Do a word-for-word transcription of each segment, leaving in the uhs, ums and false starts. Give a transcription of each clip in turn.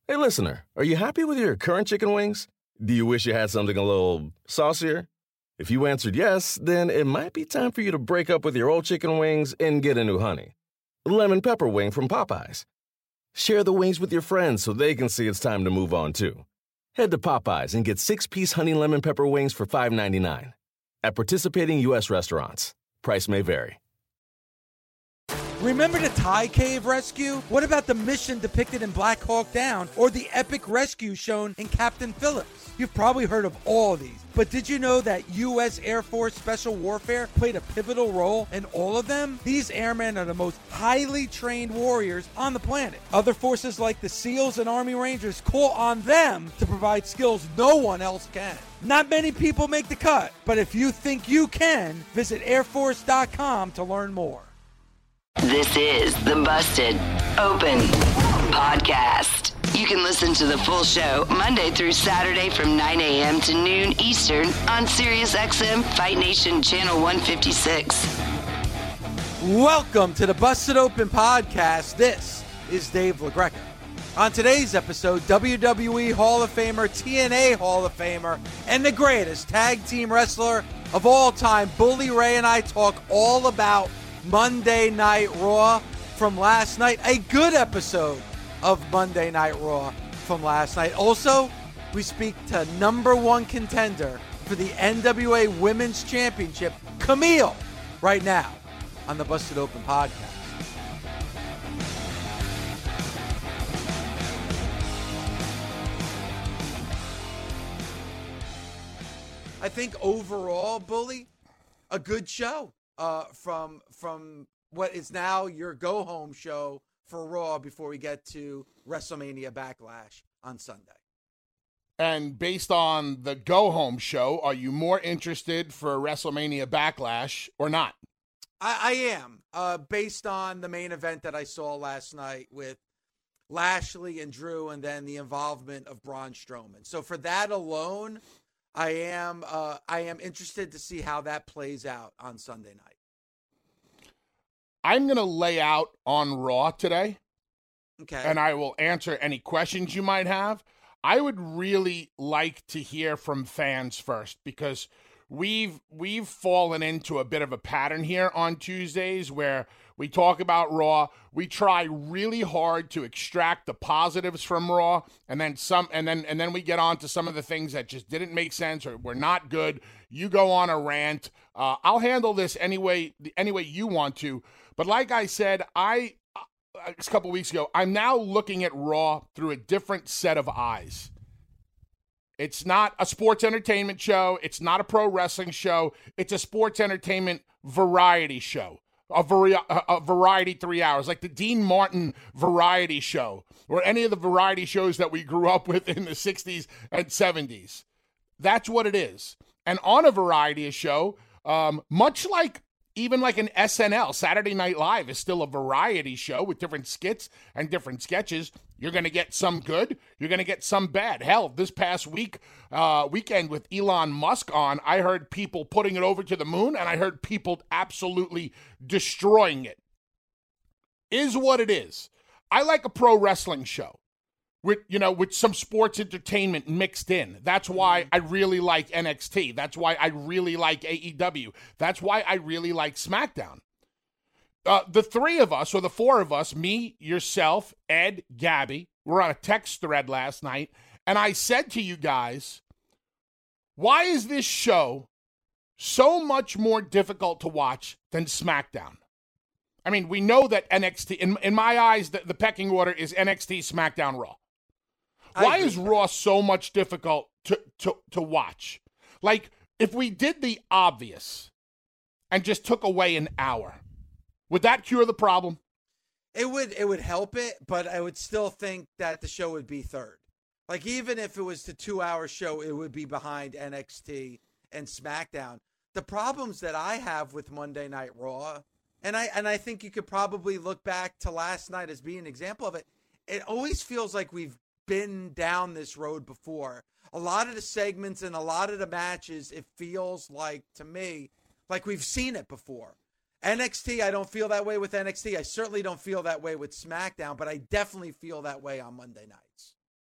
Hey, listener, are you happy with your current chicken wings? Do you wish you had something a little saucier? If you answered yes, then it might be time for you to break up with your old chicken wings and get a new honey. Lemon pepper wing from Popeyes. Share the wings with your friends so they can see it's time to move on, too. Head to Popeyes and get six-piece honey lemon pepper wings for five ninety-nine. At participating U S restaurants. Price may vary. Remember the Thai cave rescue? What about the mission depicted in Black Hawk Down or the epic rescue shown in Captain Phillips? You've probably heard of all these, but did you know that U S Air Force Special Warfare played a pivotal role in all of them? These airmen are the most highly trained warriors on the planet. Other forces like the SEALs and Army Rangers call on them to provide skills no one else can. Not many people make the cut, but if you think you can, visit air force dot com to learn more. This is the Busted Open Podcast. You can listen to the full show Monday through Saturday from nine a.m. to noon Eastern on SiriusXM Fight Nation Channel one fifty-six. Welcome to the Busted Open Podcast. This is Dave LaGreca. On today's episode, W W E Hall of Famer, T N A Hall of Famer, and the greatest tag team wrestler of all time, Bully Ray, and I talk all about Monday Night Raw from last night. A good episode of Monday Night Raw from last night. Also, we speak to number one contender for the N W A Women's Championship, Camille, right now on the Busted Open Podcast. I think overall, Bully, a good show. Uh, from from what is now your go-home show for Raw before we get to WrestleMania Backlash on Sunday. And based on the go-home show, are you more interested for WrestleMania Backlash or not? I, I am, uh, based on the main event that I saw last night with Lashley and Drew and then the involvement of Braun Strowman. So for that alone, I am uh, I am interested to see how that plays out on Sunday night. I'm going to lay out on Raw today. Okay. And I will answer any questions you might have. I would really like to hear from fans first because we've we've fallen into a bit of a pattern here on Tuesdays where we talk about Raw. We try really hard to extract the positives from Raw, and then some, and then and then we get on to some of the things that just didn't make sense or were not good. You go on a rant. Uh, I'll handle this any way, any way you want to. But like I said, I a couple weeks ago, I'm now looking at Raw through a different set of eyes. It's not a sports entertainment show. It's not a pro wrestling show. It's a sports entertainment variety show. A, vari- a variety three hours, like the Dean Martin variety show, or any of the variety shows that we grew up with in the sixties and seventies. That's what it is. And on a variety show, um, much like even like an S N L, Saturday Night Live is still a variety show with different skits and different sketches. You're going to get some good. You're going to get some bad. Hell, this past week, uh, weekend with Elon Musk on, I heard people putting it over to the moon, and I heard people absolutely destroying it. Is what it is. I like a pro wrestling show with, you know, with some sports entertainment mixed in. That's why I really like N X T. That's why I really like A E W. That's why I really like SmackDown. Uh, the three of us, or the four of us, me, yourself, Ed, Gabby, were on a text thread last night, and I said to you guys, why is this show so much more difficult to watch than SmackDown? I mean, we know that N X T, in, in my eyes, the, the pecking order is N X T, SmackDown, Raw. Why is Raw so much difficult to, to, to watch? Like, if we did the obvious and just took away an hour, would that cure the problem? It would it would help it, but I would still think that the show would be third. Like, even if it was the two-hour show, it would be behind N X T and SmackDown. The problems that I have with Monday Night Raw, and I and I think you could probably look back to last night as being an example of it, it always feels like we've been down this road before. A lot of the segments and a lot of the matches, it feels like, to me, like we've seen it before. N X T, I don't feel that way with N X T. I certainly don't feel that way with SmackDown, but I definitely feel that way on Monday nights.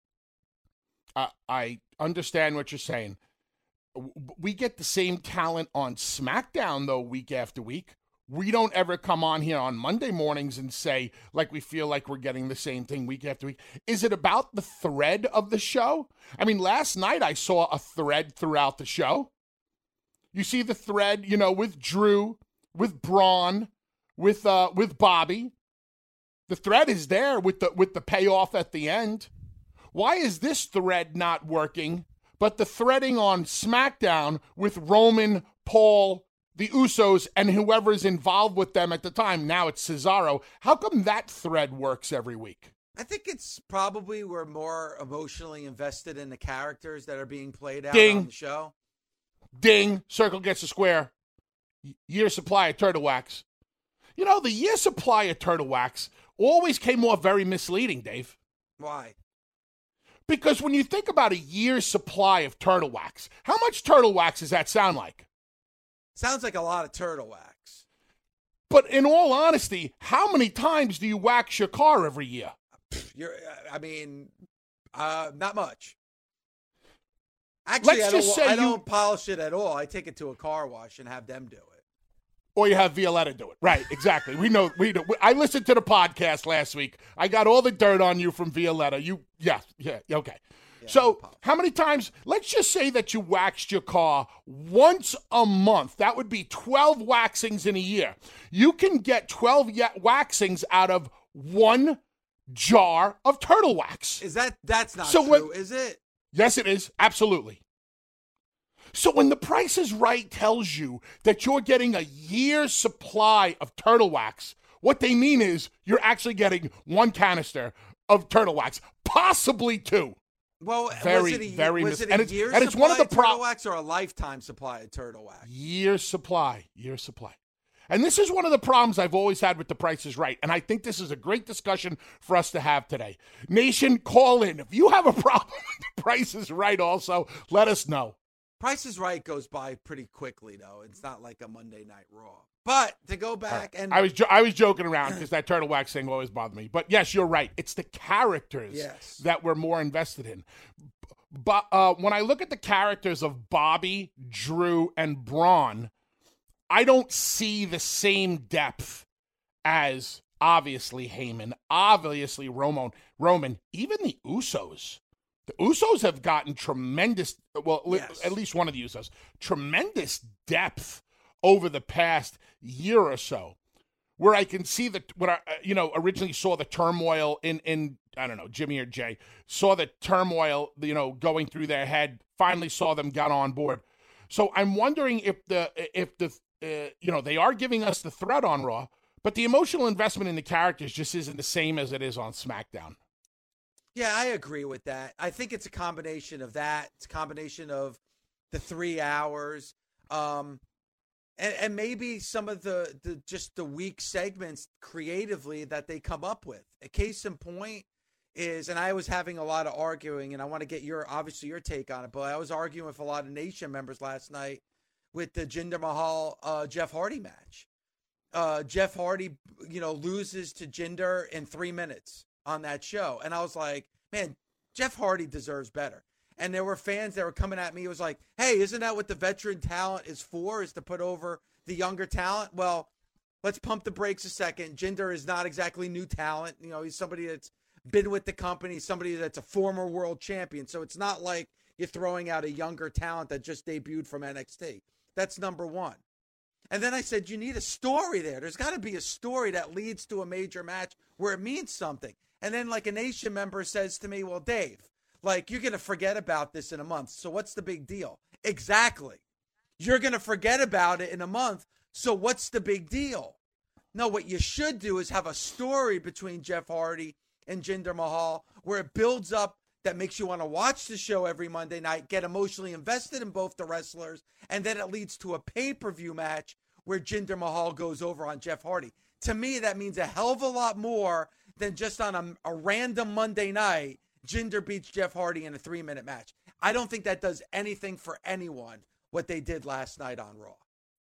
uh, I understand what you're saying. We get the same talent on SmackDown, though, week after week. We don't ever come on here on Monday mornings and say, like, we feel like we're getting the same thing week after week. Is it about the thread of the show? I mean, last night I saw a thread throughout the show. You see the thread, you know, with Drew, with Braun, with uh, with Bobby. The thread is there with the with the payoff at the end. Why is this thread not working, but the threading on SmackDown with Roman, Paul, the Usos, and whoever is involved with them at the time? Now it's Cesaro. How come that thread works every week? I think it's probably we're more emotionally invested in the characters that are being played out Ding. on the show. Ding. Circle gets a square. Year supply of turtle wax. You know, the year supply of turtle wax always came off very misleading, Dave. Why? Because when you think about a year's supply of turtle wax, how much turtle wax does that sound like? Sounds like a lot of turtle wax. But in all honesty, how many times do you wax your car every year? You're, I mean, uh, not much. Actually, Let's I don't, just say I you, don't polish it at all. I take it to a car wash and have them do it. Or you have Violetta do it. Right, exactly. We know. We know. I listened to the podcast last week. I got all the dirt on you from Violetta. You, yeah, yeah, okay. Yeah, so how many times, let's just say that you waxed your car once a month. That would be twelve waxings in a year. You can get twelve waxings out of one jar of turtle wax. Is that, that's not so true, when, is it? Yes, it is. Absolutely. So when The Price is Right tells you that you're getting a year's supply of turtle wax, what they mean is you're actually getting one canister of turtle wax, possibly two. Well, very, was it a, very was mis- it a and year's and it's supply one of the of turtle pro- wax or a lifetime supply of turtle wax? Year's supply, year's supply. And this is one of the problems I've always had with The Price is Right, and I think this is a great discussion for us to have today. Nation, call in. If you have a problem with The Price is Right also, let us know. Price is Right goes by pretty quickly, though. It's not like a Monday Night Raw. But to go back and I was jo- I was joking around because that turtle wax thing always bothered me. But yes, you're right. It's the characters yes. that we're more invested in. But uh, when I look at the characters of Bobby, Drew, and Braun, I don't see the same depth as obviously Heyman, obviously Roman, Roman, even the Usos. The Usos have gotten tremendous, well, yes. at least one of the Usos, tremendous depth over the past year or so, where I can see that when I, you know, originally saw the turmoil in, in, I don't know, Jimmy or Jay, saw the turmoil, you know, going through their head, finally saw them got on board. So I'm wondering if the, if the, uh, you know, they are giving us the threat on Raw, but the emotional investment in the characters just isn't the same as it is on SmackDown. Yeah, I agree with that. I think it's a combination of that. It's a combination of the three hours, um, and, and maybe some of the, the just the weak segments creatively that they come up with. A case in point is, and I was having a lot of arguing, and I want to get your obviously your take on it, but I was arguing with a lot of Nation members last night with the Jinder Mahal uh, Jeff Hardy match. Uh, Jeff Hardy, you know, loses to Jinder in three minutes. On that show. And I was like, man, Jeff Hardy deserves better. And there were fans that were coming at me. It was like, hey, isn't that what the veteran talent is for, is to put over the younger talent? Well, let's pump the brakes a second. Jinder is not exactly new talent. You know, he's somebody that's been with the company, somebody that's a former world champion. So it's not like you're throwing out a younger talent that just debuted from N X T. That's number one. And then I said, you need a story there. There's got to be a story that leads to a major match where it means something. And then like a Nation member says to me, well, Dave, like you're going to forget about this in a month. So what's the big deal? Exactly. You're going to forget about it in a month. So what's the big deal? No, what you should do is have a story between Jeff Hardy and Jinder Mahal where it builds up that makes you want to watch the show every Monday night, get emotionally invested in both the wrestlers, and then it leads to a pay-per-view match where Jinder Mahal goes over on Jeff Hardy. To me, that means a hell of a lot more than just on a, a random Monday night, Jinder beats Jeff Hardy in a three-minute match. I don't think that does anything for anyone, what they did last night on Raw.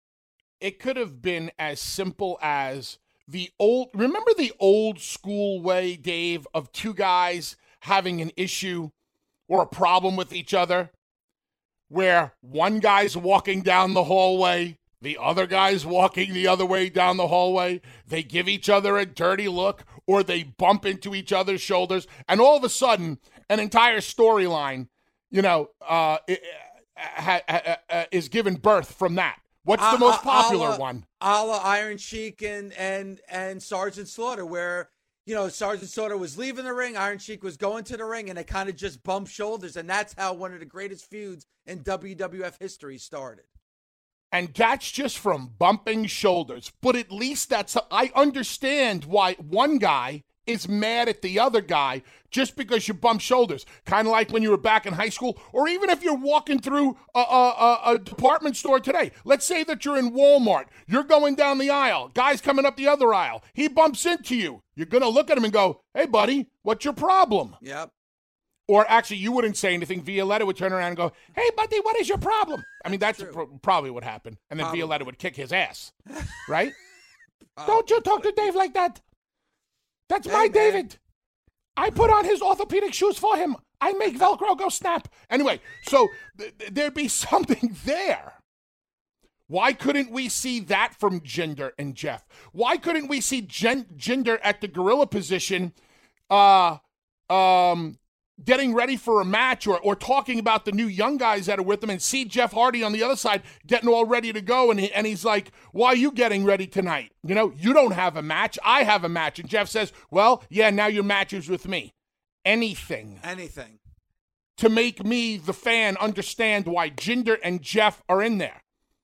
It could have been as simple as the old, remember the old school way, Dave, of two guys having an issue or a problem with each other where one guy's walking down the hallway, the other guy's walking the other way down the hallway, they give each other a dirty look, or they bump into each other's shoulders, and all of a sudden, an entire storyline, you know, uh, ha, ha, ha, is given birth from that. What's the uh, most popular a la, one? A la Iron Sheik and, and, and Sergeant Slaughter, where, you know, Sergeant Slaughter was leaving the ring, Iron Sheik was going to the ring, and they kind of just bumped shoulders, and that's how one of the greatest feuds in W W F history started. And that's just from bumping shoulders. But at least that's, I understand why one guy is mad at the other guy just because you bump shoulders. Kind of like when you were back in high school, or even if you're walking through a, a, a department store today. Let's say that you're in Walmart. You're going down the aisle. Guy's coming up the other aisle. He bumps into you. You're going to look at him and go, hey, buddy, what's your problem? Yep. Or actually, you wouldn't say anything. Violetta would turn around and go, hey, buddy, what is your problem? I mean, that's, that's pro- probably what happened. And then probably. Violetta would kick his ass, right? Don't you talk to Dave like that. That's hey, my man. David. I put on his orthopedic shoes for him. I make Velcro go snap. Anyway, so th- there'd be something there. Why couldn't we see that from Jinder and Jeff? Why couldn't we see Jen- Jinder at the gorilla position uh, um, getting ready for a match or, or talking about the new young guys that are with him and see Jeff Hardy on the other side getting all ready to go, and, he, and he's like, why are you getting ready tonight? You know, you don't have a match. I have a match. And Jeff says, well, yeah, now your match is with me. Anything. Anything. To make me, the fan, understand why Jinder and Jeff are in there.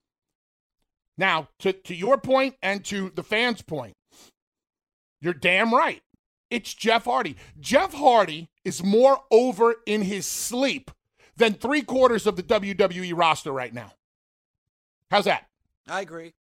Now, to, to your point and to the fans' point, you're damn right. It's Jeff Hardy. Jeff Hardy is more over in his sleep than three quarters of the W W E roster right now. How's that? I agree.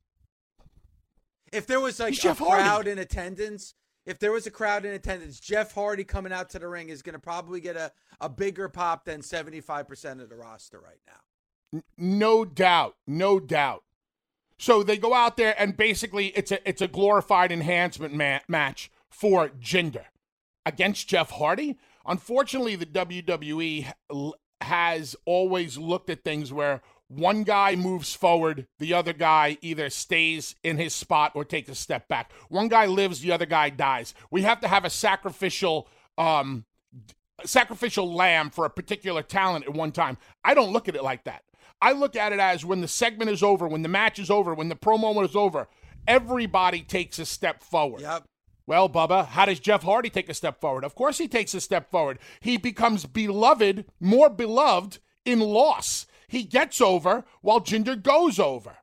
If there was like He's a Jeff crowd Hardy. in attendance, if there was a crowd in attendance, Jeff Hardy coming out to the ring is going to probably get a, a bigger pop than seventy-five percent of the roster right now. No doubt. No doubt. So they go out there and basically it's a it's a glorified enhancement ma- match for Jinder against Jeff Hardy. Unfortunately, the W W E has always looked at things where one guy moves forward, the other guy either stays in his spot or takes a step back. One guy lives, the other guy dies. We have to have a sacrificial um, sacrificial lamb for a particular talent at one time. I don't look at it like that. I look at it as when the segment is over, when the match is over, when the promo is over, everybody takes a step forward. Yep. Well, Bubba, how does Jeff Hardy take a step forward? Of course he takes a step forward. He becomes beloved, more beloved in loss. He gets over while Jinder goes over.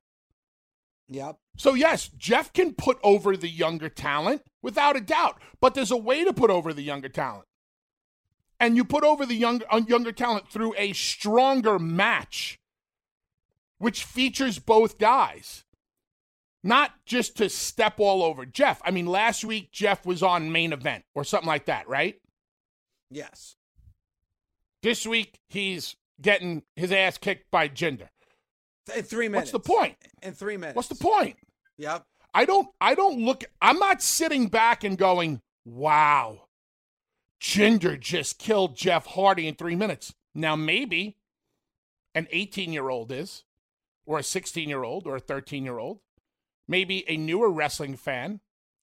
Yep. So, yes, Jeff can put over the younger talent without a doubt, but there's a way to put over the younger talent. And you put over the younger, uh, younger talent through a stronger match, which features both guys. Not just to step all over Jeff. I mean, last week, Jeff was on Main Event or something like that, right? Yes. This week, he's getting his ass kicked by Jinder. In three minutes. What's the point? In three minutes. What's the point? Yep. I don't, I don't look, I'm not sitting back and going, wow, Jinder just killed Jeff Hardy in three minutes. Now, maybe an eighteen-year-old is, or a sixteen-year-old, or a thirteen-year-old. Maybe a newer wrestling fan.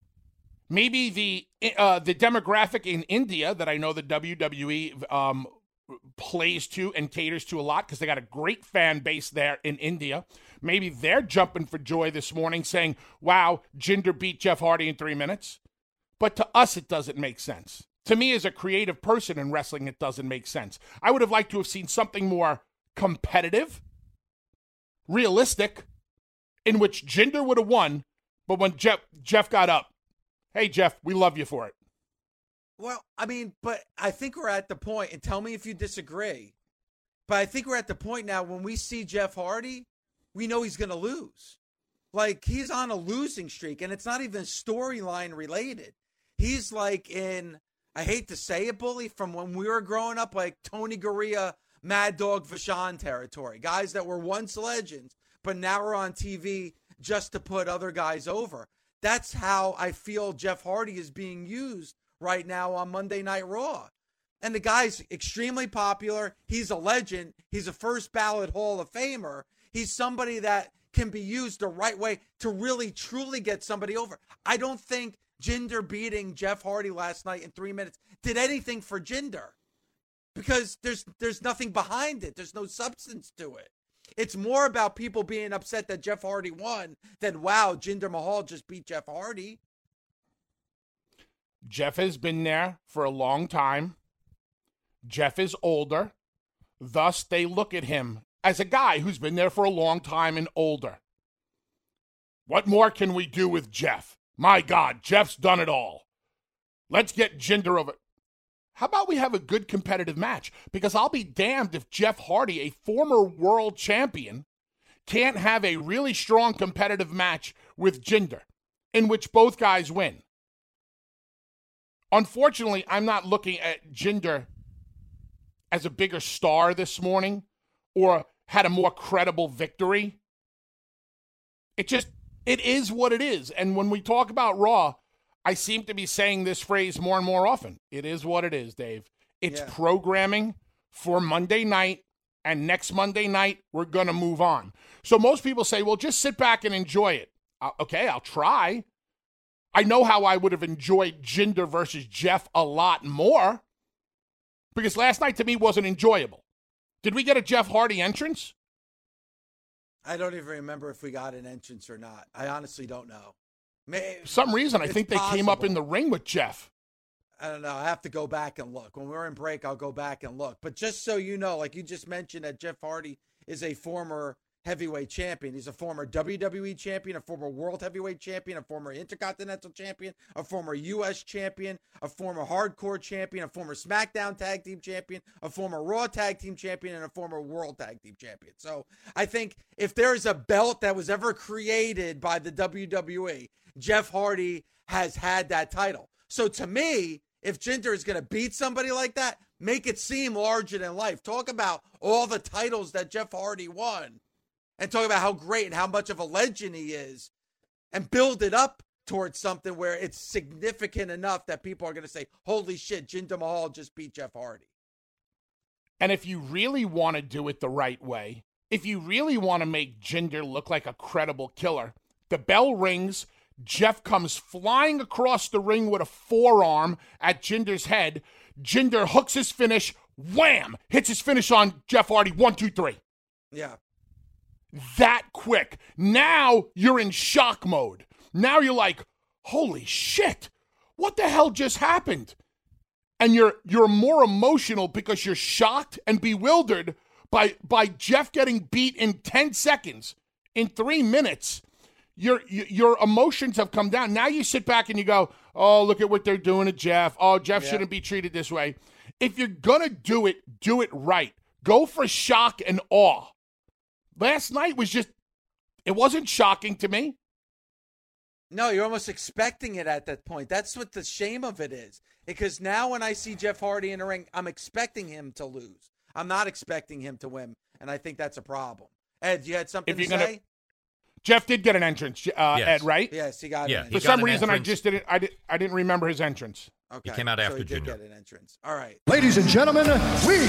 Maybe the uh, the demographic in India that I know the W W E um, plays to and caters to a lot because they got a great fan base there in India. Maybe they're jumping for joy this morning saying, wow, Jinder beat Jeff Hardy in three minutes. But to us, it doesn't make sense. To me, as a creative person in wrestling, it doesn't make sense. I would have liked to have seen something more competitive, realistic, in which Jinder would have won, but when Jeff Jeff got up, hey, Jeff, we love you for it. Well, I mean, but I think we're at the point, and tell me if you disagree, but I think we're at the point now when we see Jeff Hardy, we know he's going to lose. Like, he's on a losing streak, and it's not even storyline related. He's like in, I hate to say it, Bully, from when we were growing up, like Tony Garea, Mad Dog Vachon territory. Guys that were once legends, but now we're on T V just to put other guys over. That's how I feel Jeff Hardy is being used right now on Monday Night Raw. And the guy's extremely popular. He's a legend. He's a first ballot Hall of Famer. He's somebody that can be used the right way to really, truly get somebody over. I don't think Jinder beating Jeff Hardy last night in three minutes did anything for Jinder because there's there's nothing behind it. There's no substance to it. It's more about people being upset that Jeff Hardy won than, wow, Jinder Mahal just beat Jeff Hardy. Jeff has been there for a long time. Jeff is older. Thus, they look at him as a guy who's been there for a long time and older. What more can we do with Jeff? My God, Jeff's done it all. Let's get Jinder over. How about we have a good competitive match? Because I'll be damned if Jeff Hardy, a former world champion, can't have a really strong competitive match with Jinder in which both guys win. Unfortunately, I'm not looking at Jinder as a bigger star this morning or had a more credible victory. It just, it is what it is. And when we talk about Raw, I seem to be saying this phrase more and more often. It is what it is, Dave. It's yeah. programming for Monday night, and next Monday night, we're going to move on. So most people say, well, just sit back and enjoy it. Uh, okay, I'll try. I know how I would have enjoyed Jinder versus Jeff a lot more because last night to me wasn't enjoyable. Did we get a Jeff Hardy entrance? I don't even remember if we got an entrance or not. I honestly don't know. Maybe, For some reason, I think they possible. came up in the ring with Jeff. I don't know. I have to go back and look. When we're in break, I'll go back and look. But just so you know, like you just mentioned that Jeff Hardy is a former heavyweight champion. He's a former W W E champion, a former world heavyweight champion, a former intercontinental champion, a former U S champion, a former hardcore champion, a former SmackDown tag team champion, a former Raw tag team champion, and a former world tag team champion. So I think if there's a belt that was ever created by the W W E, Jeff Hardy has had that title. So to me, if Jinder is going to beat somebody like that, make it seem larger than life. Talk about all the titles that Jeff Hardy won. And talk about how great and how much of a legend he is and build it up towards something where it's significant enough that people are going to say, holy shit, Jinder Mahal just beat Jeff Hardy. And if you really want to do it the right way, if you really want to make Jinder look like a credible killer, the bell rings, Jeff comes flying across the ring with a forearm at Jinder's head. Jinder hooks his finish, wham, hits his finish on Jeff Hardy, one, two, three. Yeah. That quick. Now you're in shock mode. Now you're like, holy shit, what the hell just happened? And you're you're more emotional because you're shocked and bewildered by by Jeff getting beat in ten seconds, in three minutes. Your your emotions have come down. Now you sit back and you go, oh, look at what they're doing to Jeff. Oh, Jeff yeah. shouldn't be treated this way. If you're going to do it, do it right. Go for shock and awe. Last night was just, it wasn't shocking to me. No, you're almost expecting it at that point. That's what the shame of it is. Because now when I see Jeff Hardy in the ring, I'm expecting him to lose. I'm not expecting him to win. And I think that's a problem. Ed, you had something to say? Gonna, Jeff did get an entrance, uh, yes. Ed, right? Yes, he got yeah, an For some reason, entrance. I just didn't, I, did, I didn't remember his entrance. Okay. He came out after so he did Jinder. Get an entrance. All right. Ladies and gentlemen, we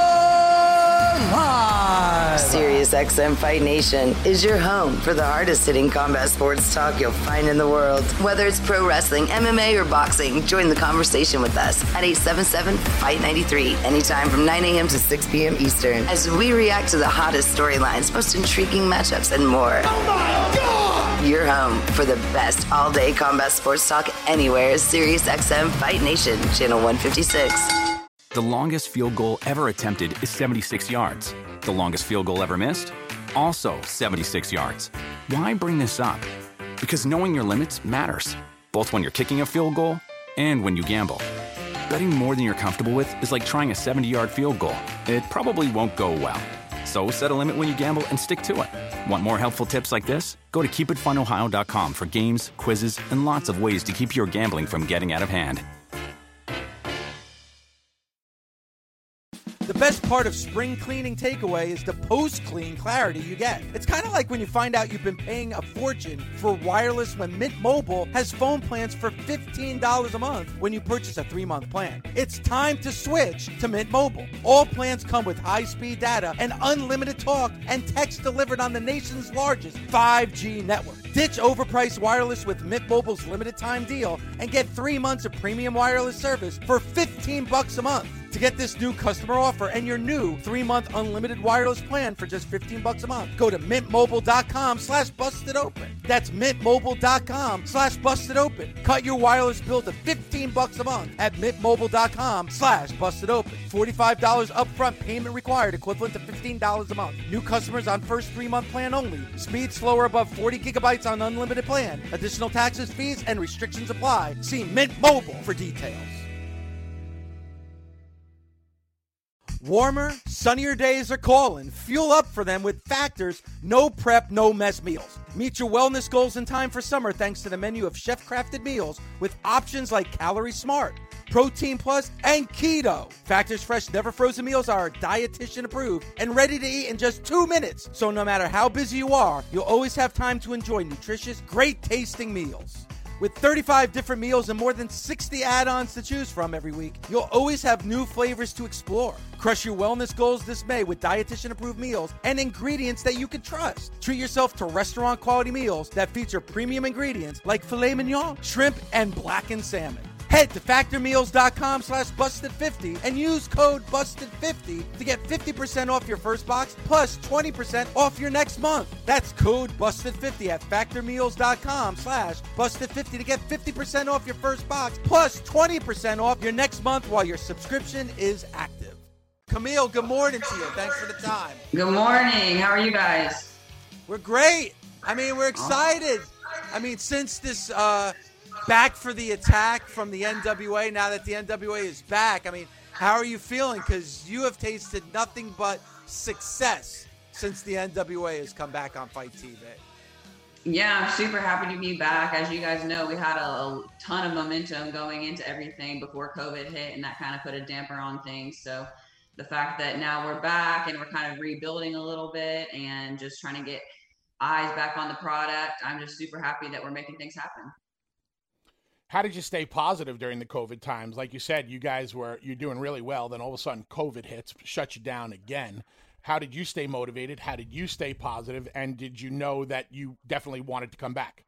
are live. Sirius X M Fight Nation is your home for the hardest hitting combat sports talk you'll find in the world. Whether it's pro wrestling, M M A, or boxing, join the conversation with us at eight seven seven, fight nine three, anytime from nine a.m. to six p.m. Eastern, as we react to the hottest storylines, most intriguing matchups, and more. Oh my God! Your home for the best all-day combat sports talk anywhere is Sirius X M Fight Nation, channel one fifty-six. The longest field goal ever attempted is seventy-six yards. The longest field goal ever missed? Also seventy-six yards. Why bring this up? Because knowing your limits matters, both when you're kicking a field goal and when you gamble. Betting more than you're comfortable with is like trying a seventy-yard field goal. It probably won't go well. So set a limit when you gamble and stick to it. Want more helpful tips like this? Go to keep it fun ohio dot com for games, quizzes, and lots of ways to keep your gambling from getting out of hand. The best part of Spring Cleaning Takeaway is the post-clean clarity you get. It's kind of like when you find out you've been paying a fortune for wireless when Mint Mobile has phone plans for fifteen dollars a month when you purchase a three-month plan. It's time to switch to Mint Mobile. All plans come with high-speed data and unlimited talk and text delivered on the nation's largest five G network. Ditch overpriced wireless with Mint Mobile's limited time deal and get three months of premium wireless service for fifteen bucks a month. To get this new customer offer and your new three-month unlimited wireless plan for just fifteen bucks a month, go to mintmobile.com slash busted open. That's mintmobile.com slash busted open. Cut your wireless bill to fifteen bucks a month at mintmobile.com slash busted open. forty-five dollars upfront payment required, equivalent to fifteen dollars a month. New customers on first three-month plan only. Speed slower above forty gigabytes on unlimited plan. Additional taxes, fees, and restrictions apply. See Mint Mobile for details. Warmer, sunnier days are calling. Fuel up for them with Factor's no prep, no mess meals. Meet your wellness goals in time for summer thanks to the menu of chef-crafted meals with options like Calorie Smart, Protein Plus, and Keto. Factor's fresh, never frozen meals are dietitian approved and ready to eat in just two minutes. So no matter how busy you are, you'll always have time to enjoy nutritious, great tasting meals. With thirty-five different meals and more than sixty add-ons to choose from every week, you'll always have new flavors to explore. Crush your wellness goals this May with dietitian-approved meals and ingredients that you can trust. Treat yourself to restaurant-quality meals that feature premium ingredients like filet mignon, shrimp, and blackened salmon. Head to factormeals.com slash busted fifty and use code busted fifty to get fifty percent off your first box plus twenty percent off your next month. That's code busted fifty at factormeals.com slash busted fifty to get fifty percent off your first box plus twenty percent off your next month while your subscription is active. Camille, good morning to you. Thanks for the time. Good morning. How are you guys? We're great. I mean, we're excited. I mean, since this uh, back for the attack from the N W A, now that the N W A is back, I mean, how are you feeling? Because you have tasted nothing but success since the N W A has come back on Fight T V. Yeah, I'm super happy to be back. As you guys know, we had a, a ton of momentum going into everything before COVID hit, and that kind of put a damper on things. So the fact that now we're back and we're kind of rebuilding a little bit and just trying to get eyes back on the product, I'm just super happy that we're making things happen. How did you stay positive during the COVID times? Like you said, you guys were, you're doing really well. Then all of a sudden COVID hits, shut you down again. How did you stay motivated? How did you stay positive? And did you know that you definitely wanted to come back?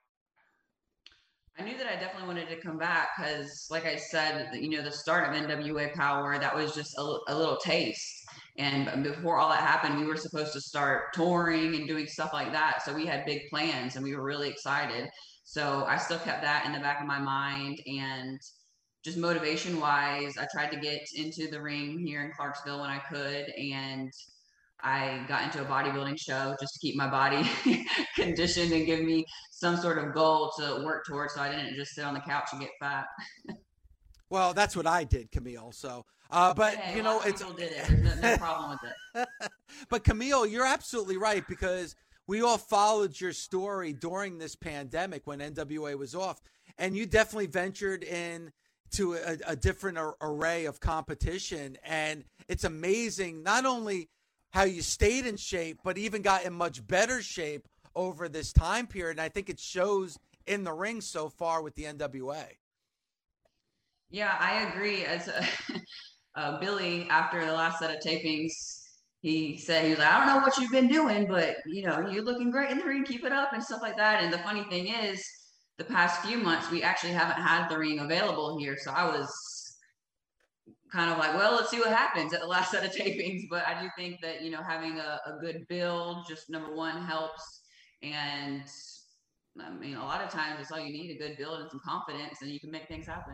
I knew that I definitely wanted to come back because, like I said, you know, the start of N W A Power, that was just a, a little taste. And before all that happened, we were supposed to start touring and doing stuff like that. So we had big plans and we were really excited. So I still kept that in the back of my mind. And just motivation wise, I tried to get into the ring here in Clarksville when I could. And I got into a bodybuilding show just to keep my body conditioned and give me some sort of goal to work towards, so I didn't just sit on the couch and get fat. Well, that's what I did, Camille. So, uh, but hey, you know, it's did it. There's no, no problem with it. But Camille, you're absolutely right, because we all followed your story during this pandemic when N W A was off, and you definitely ventured in to a, a different ar- array of competition, and it's amazing not only how you stayed in shape, but even got in much better shape over this time period. And I think it shows in the ring so far with the N W A. Yeah, I agree. As uh, uh, Billy, after the last set of tapings, he said, he was like, I don't know what you've been doing, but, you know, you're looking great in the ring, keep it up and stuff like that. And the funny thing is, the past few months, we actually haven't had the ring available here. So I was kind of like, well, let's see what happens at the last set of tapings. But I do think that, you know, having a, a good build, just number one, helps. And I mean, a lot of times it's all you need, a good build and some confidence, and you can make things happen.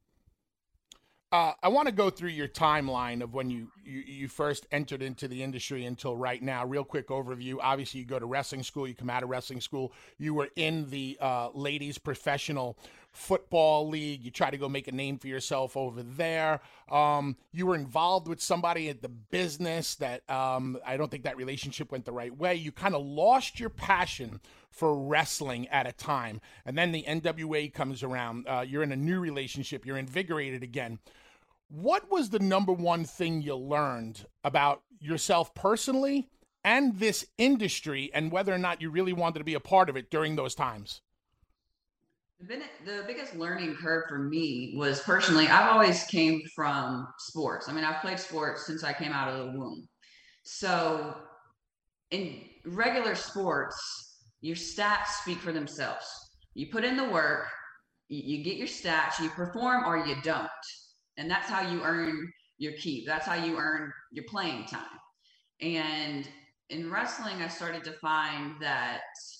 Uh, I want to go through your timeline of when you, you, you first entered into the industry until right now. Real quick overview. Obviously, you go to wrestling school. You come out of wrestling school. You were in the uh, ladies' professional football league. You try to go make a name for yourself over there. Um, you were involved with somebody at the business that um, I don't think that relationship went the right way. You kind of lost your passion for wrestling at a time. And then the N W A comes around. Uh, you're in a new relationship. You're invigorated again. What was the number one thing you learned about yourself personally and this industry, and whether or not you really wanted to be a part of it during those times? The, the biggest learning curve for me was, personally, I've always came from sports. I mean, I've played sports since I came out of the womb. So in regular sports, your stats speak for themselves. You put in the work, you, you get your stats, you perform or you don't. And that's how you earn your keep. That's how you earn your playing time. And in wrestling, I started to find that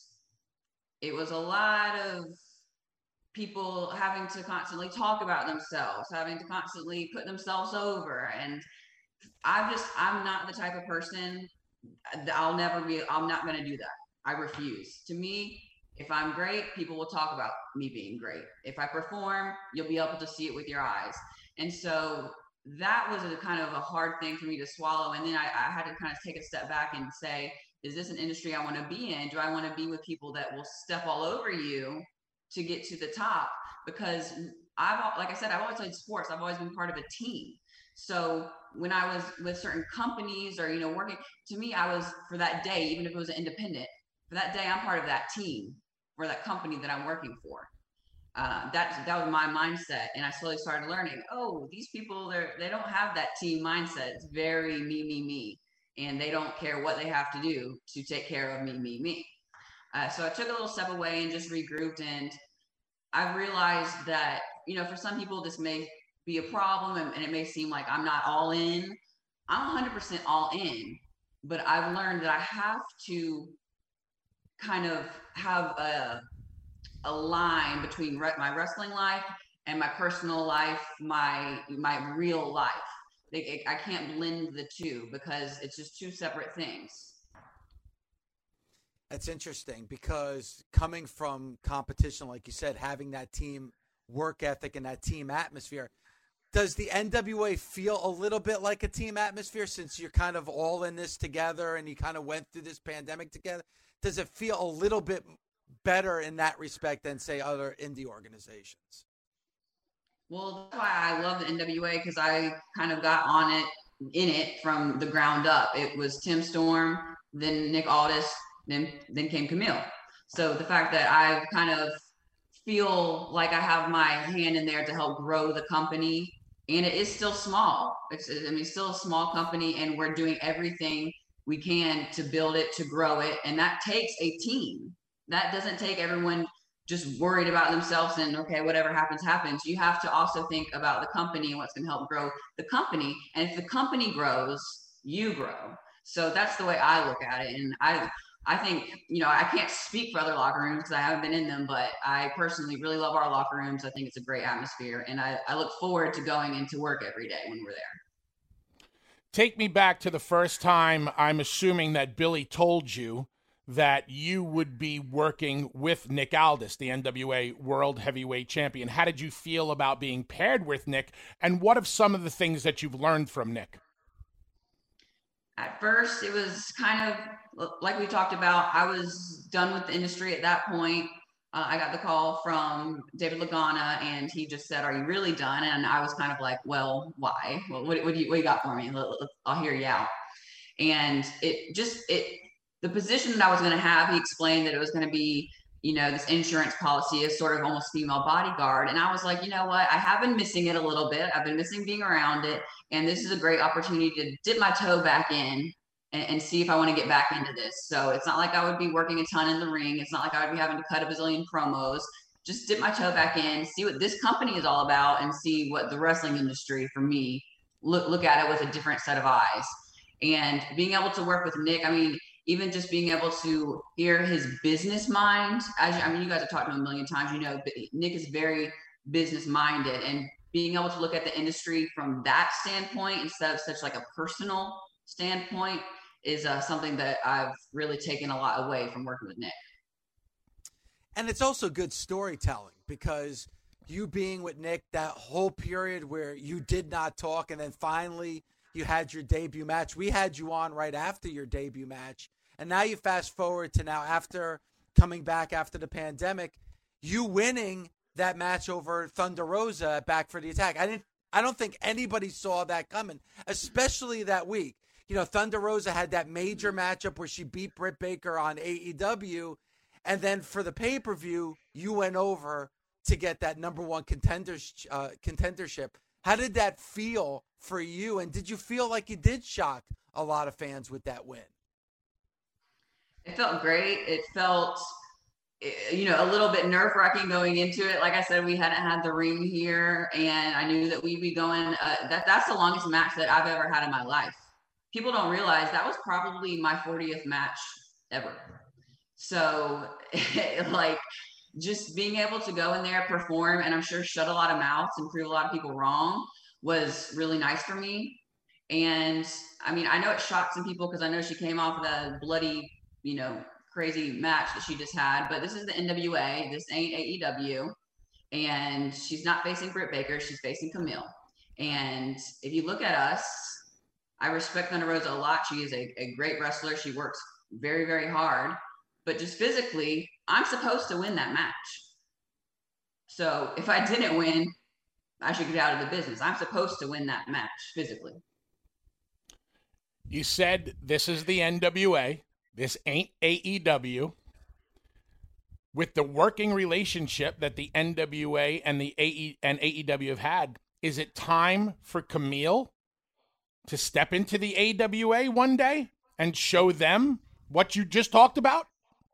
it was a lot of people having to constantly talk about themselves, having to constantly put themselves over. And I'm just, I'm not the type of person, I'll never be, I'm not going to do that. I refuse. To me, if I'm great, people will talk about me being great. If I perform, you'll be able to see it with your eyes. And so that was a kind of a hard thing for me to swallow. And then I, I had to kind of take a step back and say, is this an industry I want to be in? Do I want to be with people that will step all over you to get to the top? Because I've, like I said, I've always played sports. I've always been part of a team. So when I was with certain companies or, you know, working, to me, I was, for that day, even if it was an independent, for that day, I'm part of that team or that company that I'm working for. Uh, that that was my mindset, and I slowly started learning. Oh, these people, they they don't have that team mindset. It's very me, me, me, and they don't care what they have to do to take care of me, me, me. Uh, so I took a little step away and just regrouped, and I realized that, you know, for some people this may be a problem, and, and it may seem like I'm not all in. I'm one hundred percent all in, but I've learned that I have to kind of have a a line between re- my wrestling life and my personal life, my my real life. They, I can't blend the two because it's just two separate things. That's interesting, because coming from competition, like you said, having that team work ethic and that team atmosphere, does the N W A feel a little bit like a team atmosphere, since you're kind of all in this together and you kind of went through this pandemic together? Does it feel a little bit better in that respect than, say, other indie organizations? Well, that's why I love the N W A, because I kind of got on it, in it from the ground up. It was Tim Storm, then Nick Aldis, then then came Camille. So the fact that I kind of feel like I have my hand in there to help grow the company, and it is still small. It's, I mean, it's still a small company, and we're doing everything we can to build it, to grow it, and that takes a team. That doesn't take everyone just worried about themselves and, okay, whatever happens, happens. You have to also think about the company and what's going to help grow the company. And if the company grows, you grow. So that's the way I look at it. And I, I think, you know, I can't speak for other locker rooms because I haven't been in them, but I personally really love our locker rooms. I think it's a great atmosphere, and I, I look forward to going into work every day when we're there. Take me back to the first time, I'm assuming, that Billy told you that you would be working with Nick Aldis, the N W A World Heavyweight Champion. How did you feel about being paired with Nick, and what are some of the things that you've learned from Nick? At first, it was kind of like we talked about. I was done with the industry at that point. Uh, I got the call from David Lagana, and he just said, "Are you really done?" And I was kind of like, "Well, why? Well, what, what do you what do you got for me? I'll hear you out." And it just it. The position that I was going to have, he explained that it was going to be, you know, this insurance policy is sort of almost female bodyguard. And I was like, you know what? I have been missing it a little bit. I've been missing being around it. And this is a great opportunity to dip my toe back in and, and see if I want to get back into this. So it's not like I would be working a ton in the ring. It's not like I would be having to cut a bazillion promos. Just dip my toe back in, see what this company is all about, and see what the wrestling industry, for me, look, look at it with a different set of eyes. And being able to work with Nick, I mean, even just being able to hear his business mind, as I mean, you guys have talked to him a million times, you know, but Nick is very business minded, and being able to look at the industry from that standpoint instead of such like a personal standpoint is uh, something that I've really taken a lot away from working with Nick. And it's also good storytelling, because you being with Nick that whole period where you did not talk, and then finally you had your debut match. We had you on right after your debut match. And now you fast forward to now, after coming back after the pandemic, you winning that match over Thunder Rosa at Back for the Attack. I didn't, I don't think anybody saw that coming, especially that week. You know, Thunder Rosa had that major matchup where she beat Britt Baker on A E W, and then for the pay-per-view, you went over to get that number one contenders uh, contendership. How did that feel for you, and did you feel like you did shock a lot of fans with that win? It felt great. It felt, you know, a little bit nerve-wracking going into it. Like I said, we hadn't had the ring here, and I knew that we'd be going. Uh, that that's the longest match that I've ever had in my life. People don't realize that was probably my fortieth match ever. So, like, just being able to go in there, perform, and I'm sure shut a lot of mouths and prove a lot of people wrong was really nice for me. And I mean, I know it shocked some people because I know she came off of a bloody, you know, crazy match that she just had, but this is the N W A. This ain't A E W. And she's not facing Britt Baker. She's facing Kamille. And if you look at us, I respect Thunder Rosa a lot. She is a, a great wrestler. She works very, very hard. But just physically, I'm supposed to win that match. So if I didn't win, I should get out of the business. I'm supposed to win that match physically. You said this is the N W A. This ain't A E W. With the working relationship that the N W A and the A E and A E W have had, is it time for Kamille to step into the A W A one day and show them what you just talked about?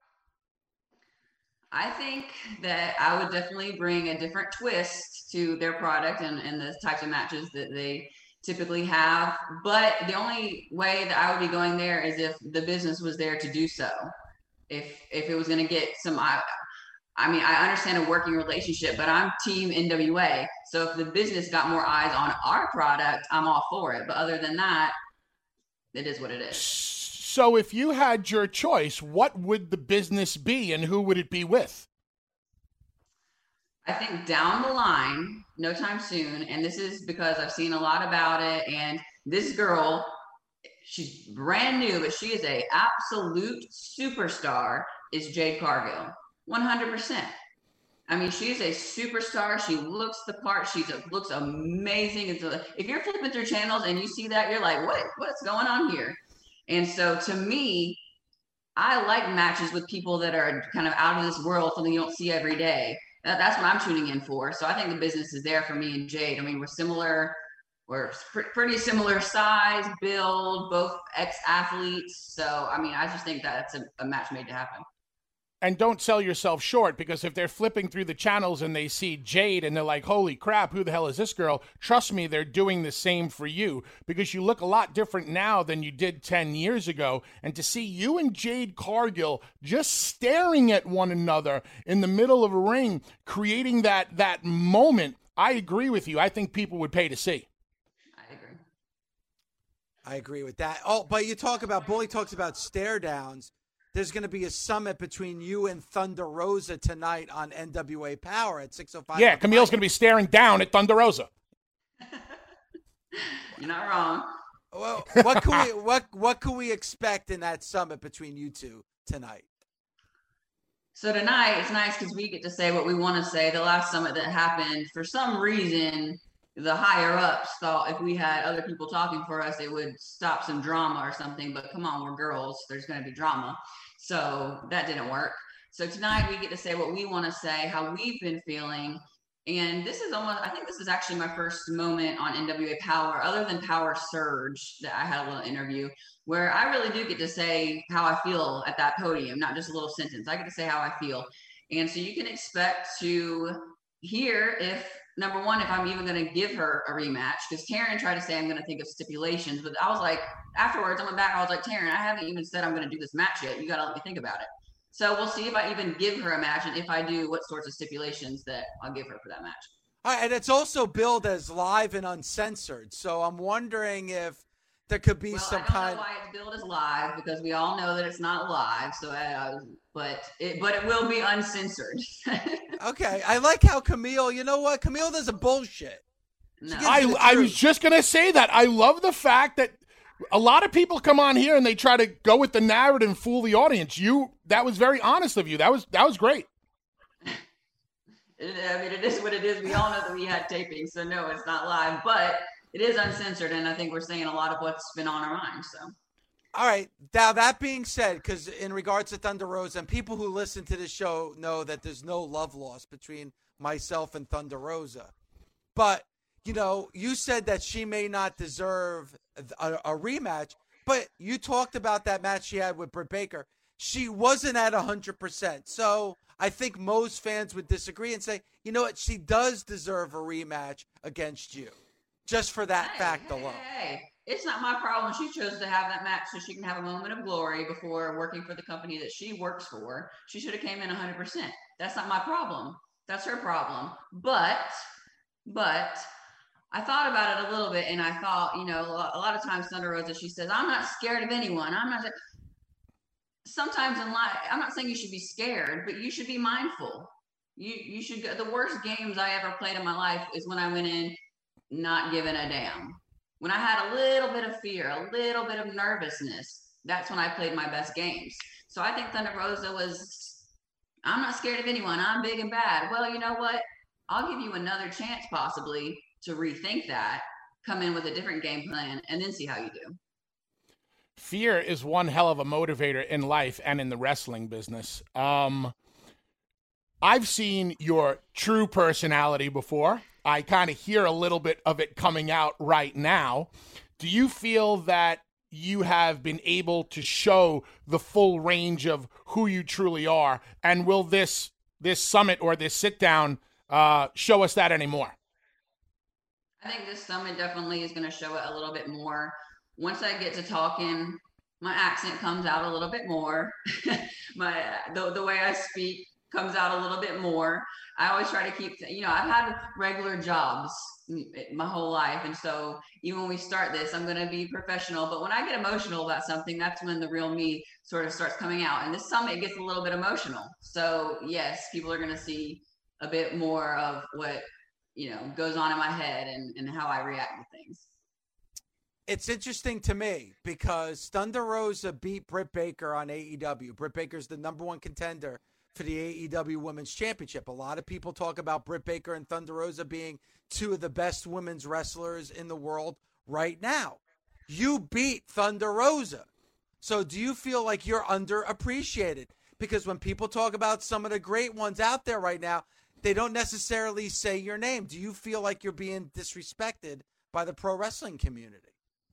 I think that I would definitely bring a different twist to their product and, and the types of matches that they typically have. But the only way that I would be going there is if the business was there to do so. If if it was going to get some, I, I mean, I understand a working relationship, but I'm team N W A. So if the business got more eyes on our product, I'm all for it. But other than that, it is what it is. So if you had your choice, what would the business be and who would it be with? I think down the line, no time soon, and this is because I've seen a lot about it, and this girl, she's brand new, but she is a absolute superstar, is Jade Cargill. one hundred percent. I mean, she's a superstar. She looks the part. She looks amazing. It's a, if you're flipping through channels and you see that, you're like, what? What's going on here? And so to me, I like matches with people that are kind of out of this world, something you don't see every day. That, that's what I'm tuning in for. So I think the business is there for me and Jade. I mean, we're similar. We're pr- pretty similar size, build, both ex-athletes. So, I mean, I just think that's a, a match made to happen. And don't sell yourself short, because if they're flipping through the channels and they see Jade and they're like, holy crap, who the hell is this girl? Trust me, they're doing the same for you, because you look a lot different now than you did ten years ago. And to see you and Jade Cargill just staring at one another in the middle of a ring, creating that that moment, I agree with you. I think people would pay to see. I agree. I agree with that. Oh, but you talk about, Bully talks about stare downs. There's going to be a summit between you and Thunder Rosa tonight on N W A Power at six oh five. Yeah, Camille's going to be staring down at Thunder Rosa. You're not wrong. Well, what can we what what can we expect in that summit between you two tonight? So tonight, it's nice because we get to say what we want to say. The last summit that happened, for some reason, the higher ups thought if we had other people talking for us, it would stop some drama or something. But come on, we're girls. There's going to be drama. So that didn't work. So tonight we get to say what we want to say, how we've been feeling. And this is almost, I think this is actually my first moment on N W A Power, other than Power Surge, that I had a little interview where I really do get to say how I feel at that podium, not just a little sentence. I get to say how I feel. And so you can expect to hear if, number one, if I'm even going to give her a rematch, because Taryn tried to say I'm going to think of stipulations, but I was like, afterwards, I went back, I was like, Taryn, I haven't even said I'm going to do this match yet. You got to let me think about it. So we'll see if I even give her a match, and if I do, what sorts of stipulations that I'll give her for that match. All right, and it's also billed as live and uncensored. So I'm wondering if there could be well, some I don't kind. know why it's billed as live, because we all know that it's not live. So, uh, but it, but it will be uncensored. Okay, I like how Camille. You know what? Camille doesn't bullshit. No. I I was just gonna say that. I love the fact that a lot of people come on here and they try to go with the narrative and fool the audience. You that was very honest of you. That was that was great. I mean, it is what it is. We all know that we had taping, so no, it's not live, but it is uncensored, and I think we're saying a lot of what's been on our minds. So, all right. Now that being said, because in regards to Thunder Rosa, and people who listen to this show know that there's no love lost between myself and Thunder Rosa, but you know, you said that she may not deserve a, a rematch, but you talked about that match she had with Britt Baker. She wasn't at one hundred percent. So I think most fans would disagree and say, you know what, she does deserve a rematch against you, just for that hey, fact hey, alone. Hey, it's not my problem. She chose to have that match so she can have a moment of glory before working for the company that she works for. She should have came in one hundred percent. That's not my problem. That's her problem. But, but... I thought about it a little bit, and I thought, you know, a lot of times Thunder Rosa, she says, I'm not scared of anyone. I'm not. Sometimes in life, I'm not saying you should be scared, but you should be mindful. You you should go. The worst games I ever played in my life is when I went in not giving a damn. When I had a little bit of fear, a little bit of nervousness, that's when I played my best games. So I think Thunder Rosa was, I'm not scared of anyone. I'm big and bad. Well, you know what? I'll give you another chance possibly to rethink that, come in with a different game plan, and then see how you do. Fear is one hell of a motivator in life and in the wrestling business. Um, I've seen your true personality before. I kind of hear a little bit of it coming out right now. Do you feel that you have been able to show the full range of who you truly are? And will this this summit or this sit down uh, show us that anymore? I think this summit definitely is going to show it a little bit more. Once I get to talking, my accent comes out a little bit more. my the, the way I speak comes out a little bit more. I always try to keep, you know, I've had regular jobs my whole life. And so even when we start this, I'm going to be professional. But when I get emotional about something, that's when the real me sort of starts coming out. And this summit gets a little bit emotional. So yes, people are going to see a bit more of what, you know, goes on in my head and, and how I react to things. It's interesting to me because Thunder Rosa beat Britt Baker on A E W. Britt Baker's the number one contender for the A E W Women's Championship. A lot of people talk about Britt Baker and Thunder Rosa being two of the best women's wrestlers in the world right now. You beat Thunder Rosa. So do you feel like you're underappreciated? Because when people talk about some of the great ones out there right now, they don't necessarily say your name. Do you feel like you're being disrespected by the pro wrestling community?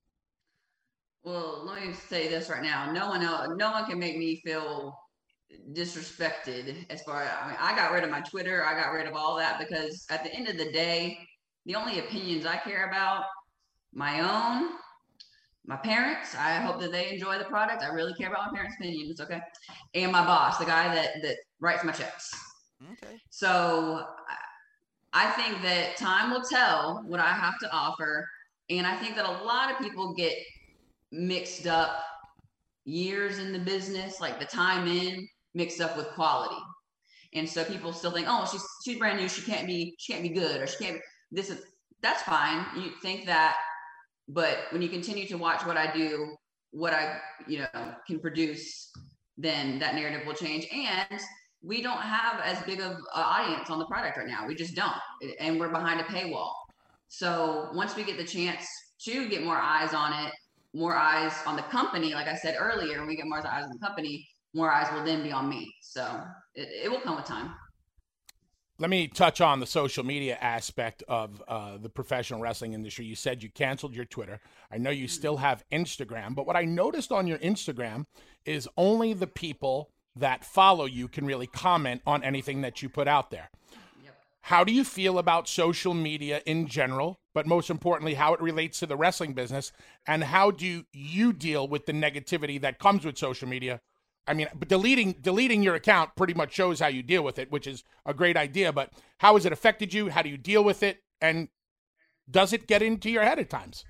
Well, let me say this right now. No one else, no one can make me feel disrespected as far as, I mean, I got rid of my Twitter. I got rid of all that because at the end of the day, the only opinions I care about, my own, my parents, I hope that they enjoy the product. I really care about my parents' opinions, okay? And my boss, the guy that, that writes my checks. Okay. So I think that time will tell what I have to offer. And I think that a lot of people get mixed up years in the business, like the time in mixed up with quality. And so people still think, oh, she's she's brand new. She can't be, she can't be good, or she can't be this. Is, that's fine. You think that, but when you continue to watch what I do, what I, you know, can produce, then that narrative will change. And we don't have as big of an audience on the product right now. We just don't. And we're behind a paywall. So once we get the chance to get more eyes on it, more eyes on the company, like I said earlier, when we get more eyes on the company, more eyes will then be on me. So it, it will come with time. Let me touch on the social media aspect of uh, the professional wrestling industry. You said you canceled your Twitter. I know you still have Instagram, but what I noticed on your Instagram is only the people that follow you can really comment on anything that you put out there. Yep. How do you feel about social media in general, but most importantly, how it relates to the wrestling business, and how do you deal with the negativity that comes with social media? I mean, but deleting deleting your account pretty much shows how you deal with it, which is a great idea, but how has it affected you? How do you deal with it? And does it get into your head at times?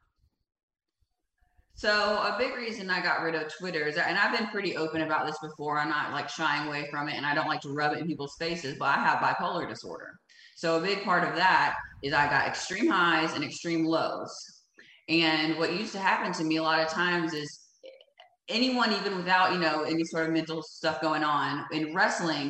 So a big reason I got rid of Twitter is that, and I've been pretty open about this before, I'm not like shying away from it, and I don't like to rub it in people's faces, but I have bipolar disorder. So a big part of that is I got extreme highs and extreme lows. And what used to happen to me a lot of times is anyone, even without, you know, any sort of mental stuff going on in wrestling,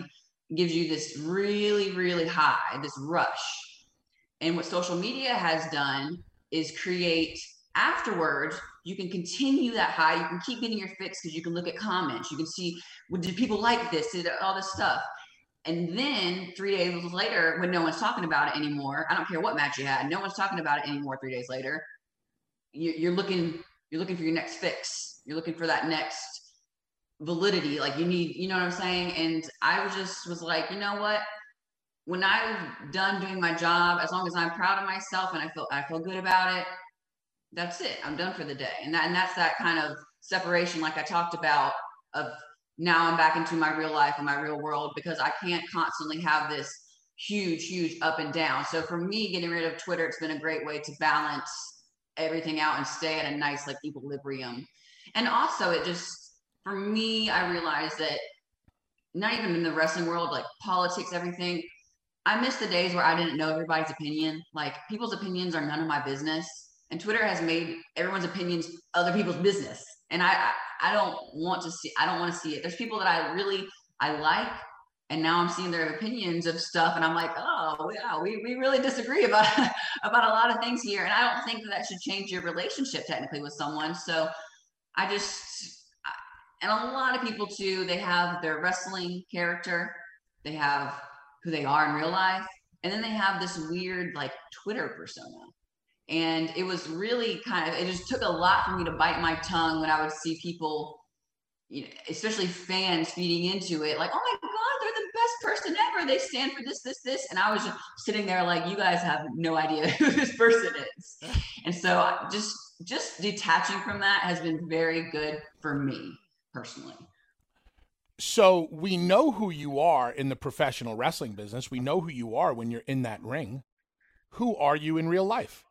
gives you this really, really high, this rush. And what social media has done is create afterwards, you can continue that high. You can keep getting your fix because you can look at comments. You can see, well, did people like this? Did all this stuff? And then three days later, when no one's talking about it anymore, I don't care what match you had, no one's talking about it anymore. Three days later, you're looking, you're looking for your next fix. You're looking for that next validity. Like you need, you know what I'm saying? And I was just was like, you know what? When I'm done doing my job, as long as I'm proud of myself and I feel I feel good about it, that's it. I'm done for the day. And that and that's that kind of separation, like I talked about, of now I'm back into my real life and my real world, because I can't constantly have this huge, huge up and down. So for me, getting rid of Twitter, it's been a great way to balance everything out and stay at a nice like equilibrium. And also it just, for me, I realized that not even in the wrestling world, like politics, everything, I miss the days where I didn't know everybody's opinion. Like people's opinions are none of my business. And Twitter has made everyone's opinions other people's business. And I, I, I don't want to see, I don't want to see it. There's people that I really, I like, and now I'm seeing their opinions of stuff. And I'm like, oh, yeah, we, we really disagree about, about a lot of things here. And I don't think that that should change your relationship technically with someone. So I just, and a lot of people too, they have their wrestling character. They have who they are in real life. And then they have this weird like Twitter persona. And it was really kind of, it just took a lot for me to bite my tongue when I would see people, you know, especially fans feeding into it. Like, oh my God, they're the best person ever. They stand for this, this, this. And I was just sitting there like, you guys have no idea who this person is. And so just, just detaching from that has been very good for me personally. So we know who you are in the professional wrestling business. We know who you are when you're in that ring. Who are you in real life?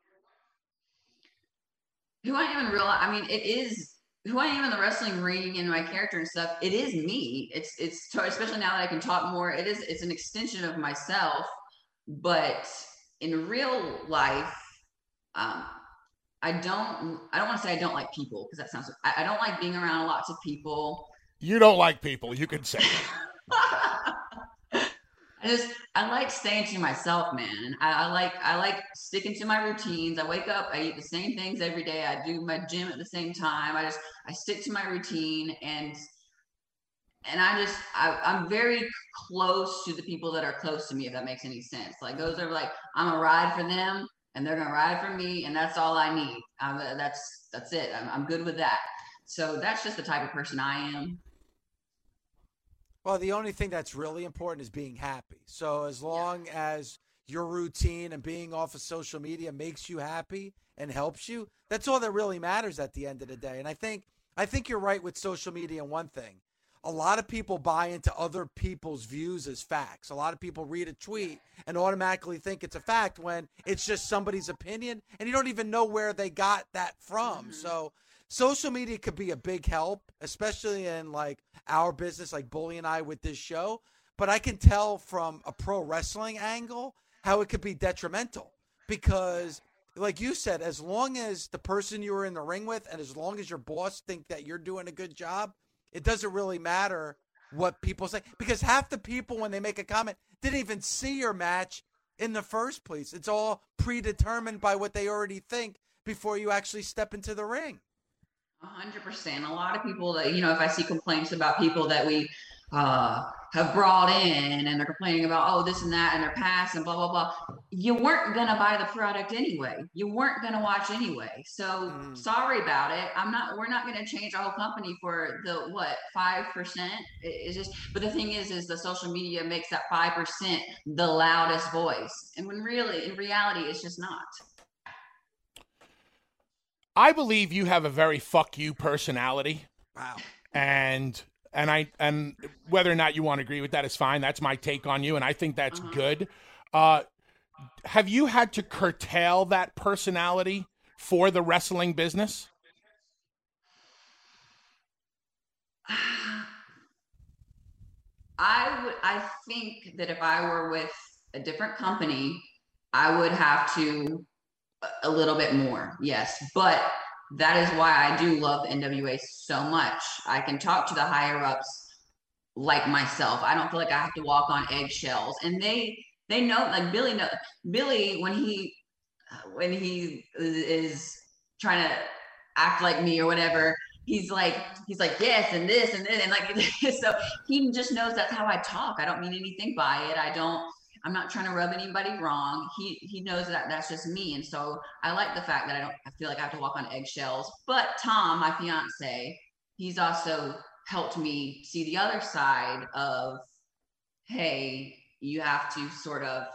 Who I am in real life, I mean, it is who I am in the wrestling ring and my character and stuff. It is me. It's, it's especially now that I can talk more, it is, it's an extension of myself. But in real life, um, I don't, I don't want to say I don't like people, because that sounds, I, I don't like being around lots of people. You don't like people, you can say I just, I like staying to myself, man. I, I like, I like sticking to my routines. I wake up, I eat the same things every day. I do my gym at the same time. I just, I stick to my routine, and, and I just, I, I'm very close to the people that are close to me, if that makes any sense. Like those are like, I'm a ride for them and they're going to ride for me. And that's all I need. Um, that's, that's it. I'm, I'm good with that. So that's just the type of person I am. Well, the only thing that's really important is being happy. So as long yeah. as your routine and being off of social media makes you happy and helps you, that's all that really matters at the end of the day. And I think I think you're right with social media in one thing. A lot of people buy into other people's views as facts. A lot of people read a tweet and automatically think it's a fact when it's just somebody's opinion, and you don't even know where they got that from. Mm-hmm. So social media could be a big help, especially in like our business, like Bully and I with this show. But I can tell from a pro wrestling angle how it could be detrimental, because like you said, as long as the person you were in the ring with and as long as your boss think that you're doing a good job, it doesn't really matter what people say, because half the people, when they make a comment, didn't even see your match in the first place. It's all predetermined by what they already think before you actually step into the ring. A hundred percent. A lot of people that, you know, if I see complaints about people that we uh, have brought in and they're complaining about, oh, this and that and their past and blah, blah, blah. You weren't going to buy the product anyway. You weren't going to watch anyway. So mm. sorry about it. I'm not, we're not going to change our whole company for the, what, five percent? It's just, but the thing is, is the social media makes that five percent the loudest voice. And when really, in reality, it's just not. I believe you have a very fuck you personality. Wow. And and I and whether or not you want to agree with that is fine. That's my take on you, and I think that's uh-huh. good. Uh, have you had to curtail that personality for the wrestling business? I would. I think that if I were with a different company, I would have to. A little bit more, yes, but that is why I do love N W A so much. I can talk to the higher ups like myself. I don't feel like I have to walk on eggshells. And they they know, like Billy know Billy when he when he is trying to act like me or whatever, he's like he's like yes and this and this and like so he just knows that's how I talk. I don't mean anything by it. I don't I'm not trying to rub anybody wrong. He he knows that that's just me. And so I like the fact that I don't I feel like I have to walk on eggshells. But Tom, my fiance, he's also helped me see the other side of, hey, you have to sort of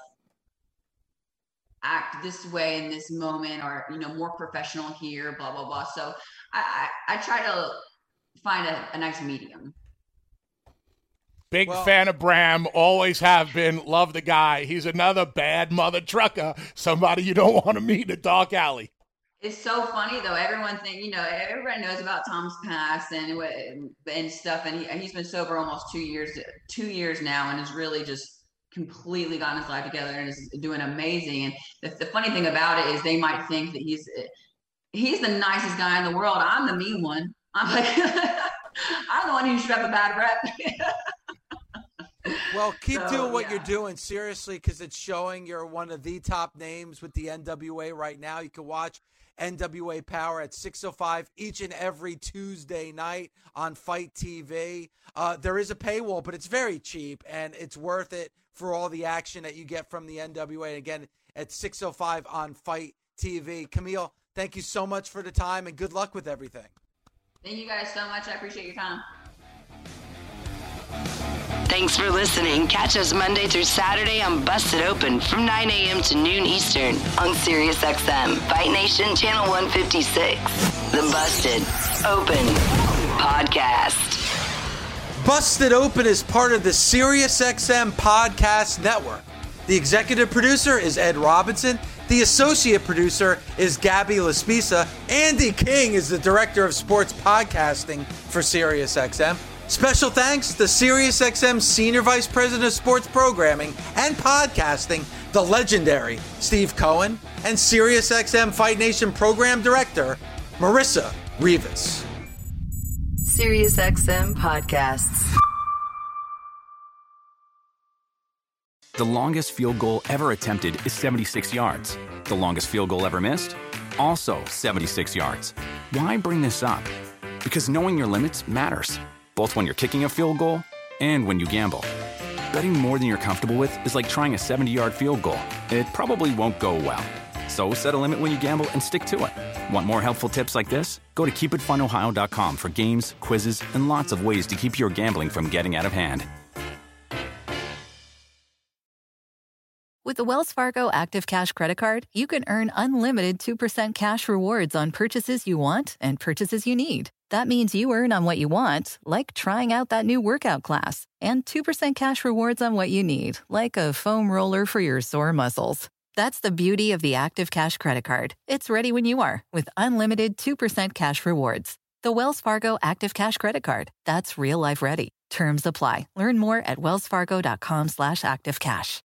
act this way in this moment, or, you know, more professional here, blah, blah, blah. So I, I, I try to find a, a nice medium. Big Well, fan of Bram, always have been, love the guy. He's another bad mother trucker, somebody you don't want to meet in a dark alley. It's so funny though. Everyone think, you know, everybody knows about Tom's past and and stuff, and he, he's been sober almost two years, two years now, and has really just completely gotten his life together and is doing amazing. And the, the funny thing about it is, they might think that he's he's the nicest guy in the world. I'm the mean one. I'm like, I'm the one who should have a bad rep. Well, keep So, doing what yeah. you're doing, seriously, because it's showing you're one of the top names with the N W A right now. You can watch N W A Power at six oh five each and every Tuesday night on Fight T V. Uh, there is a paywall, but it's very cheap, and it's worth it for all the action that you get from the N W A. And again, at six oh five on Fight T V. Camille, thank you so much for the time, and good luck with everything. Thank you guys so much. I appreciate your time. Thanks for listening. Catch us Monday through Saturday on Busted Open from nine a.m. to noon Eastern on Sirius X M, Fight Nation Channel one fifty-six. The Busted Open Podcast. Busted Open is part of the SiriusXM Podcast Network. The executive producer is Ed Robinson. The associate producer is Gabby Laspisa. Andy King is the director of sports podcasting for SiriusXM. Special thanks to SiriusXM Senior Vice President of Sports Programming and Podcasting, the legendary Steve Cohen, and SiriusXM Fight Nation Program Director, Marissa Rivas. SiriusXM Podcasts. The longest field goal ever attempted is seventy-six yards. The longest field goal ever missed? Also seventy-six yards. Why bring this up? Because knowing your limits matters, both when you're kicking a field goal and when you gamble. Betting more than you're comfortable with is like trying a seventy-yard field goal. It probably won't go well. So set a limit when you gamble and stick to it. Want more helpful tips like this? Go to keep it fun ohio dot com for games, quizzes, and lots of ways to keep your gambling from getting out of hand. With the Wells Fargo Active Cash Credit Card, you can earn unlimited two percent cash rewards on purchases you want and purchases you need. That means you earn on what you want, like trying out that new workout class, and two percent cash rewards on what you need, like a foam roller for your sore muscles. That's the beauty of the Active Cash Credit Card. It's ready when you are, with unlimited two percent cash rewards. The Wells Fargo Active Cash Credit Card. That's real life ready. Terms apply. Learn more at wellsfargo.com slash activecash.